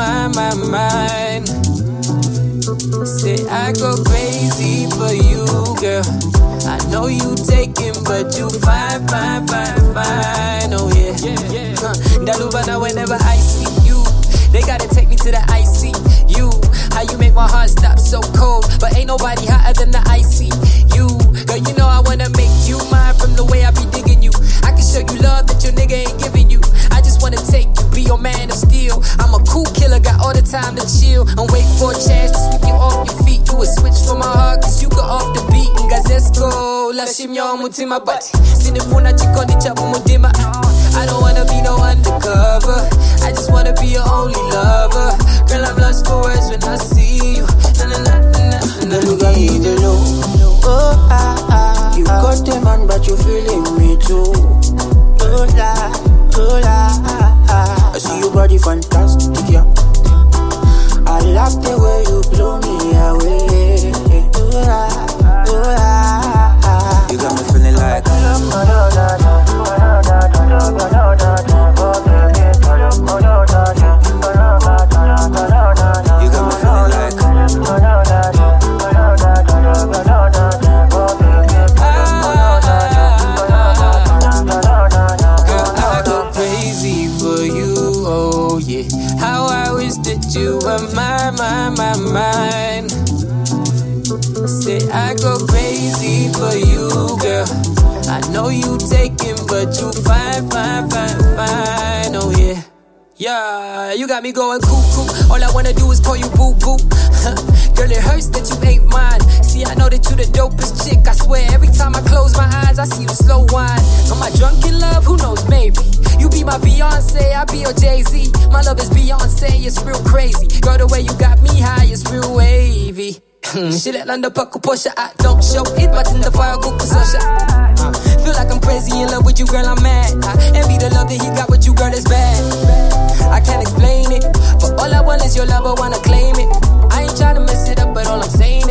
mind. Say I go crazy for you, girl. I know you taking, but you fine. Oh yeah. Dalubana whenever I see you. They gotta take me to the ICU. How you make my heart stop so cold, but ain't nobody hotter than the ICU. Girl, you know I wanna make you mine from the way I be digging you. I can show you love that your nigga ain't giving you. I just wanna take you, be your man of steel. I'm a cool killer, got all the time to chill and wait for a chance to sweep you off your feet. You a switch for my heart, cause you go off the beat. Ngazesko, la shimyo mutima bati. Sinifuna chikoni chabu mudima. I don't wanna be no undercover. I just wanna be your only lover. Girl, I'm lost for words when I see you. Girl, you got me the low. Oh, you got the man, but you feeling me too. Oh la, I see your body fantastic, yeah. I like the way you blow me away. You got me feeling like you got me feeling like girl, I go crazy for you, oh yeah. How I wish that you were mine. Say I go crazy for you, girl. I know you taking, but you fine. Oh yeah. Yeah, you got me going cuckoo. All I wanna do is call you boo-boo. Girl, it hurts that you ain't mine. See, I know that you the dopest chick. I swear, every time I close my eyes, I see you slow wine. Am I drunk in love? Who knows, maybe. You be my Beyonce, I be your Jay-Z. My love is Beyonce, it's real crazy. Girl, the way you got me high, it's real wavy. Shilelanda pako posha, I don't show it, but in the fire go kusosha. Feel like I'm crazy in love with you, girl, I'm mad. I envy the love that he got with you, girl, it's bad. I can't explain it, but all I want is your love, I wanna claim it. I ain't tryna mess it up, but all I'm saying